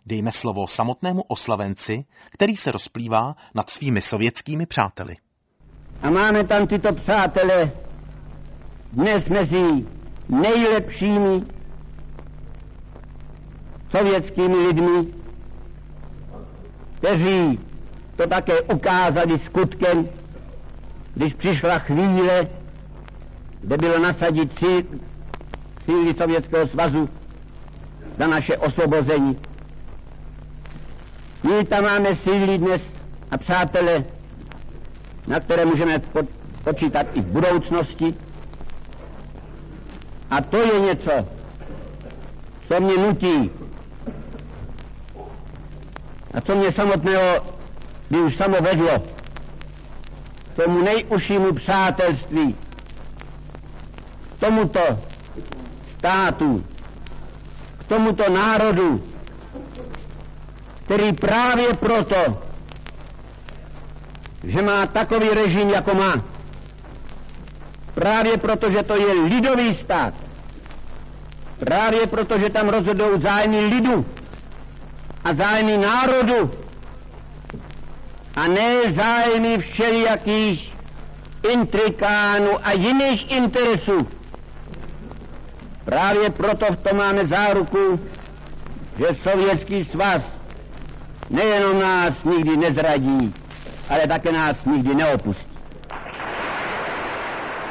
Dejme slovo samotnému oslavenci, který se rozplývá nad svými sovětskými přáteli. A máme tam tyto přátele dnes mezi nejlepšími sovětskými lidmi, kteří to také ukázali skutkem, když přišla chvíle, kde bylo nasadit síly Sovětského svazu za naše osvobození. My tam máme síly dnes a přátele, na které můžeme počítat i v budoucnosti. A to je něco, co mě nutí a co mě samotného by už samo vedlo k tomu nejužšímu přátelství, k tomuto státu, k tomuto národu, který právě proto, že má takový režim, jako má, právě proto, že to je lidový stát, právě proto, že tam rozhodují zájmy lidu a zájmy národu a ne zájmy všelijakých intrikánů a jiných interesů. Právě proto v tom máme záruku, že Sovětský svaz nejenom nás nikdy nezradí, ale také nás nikdy neopustí.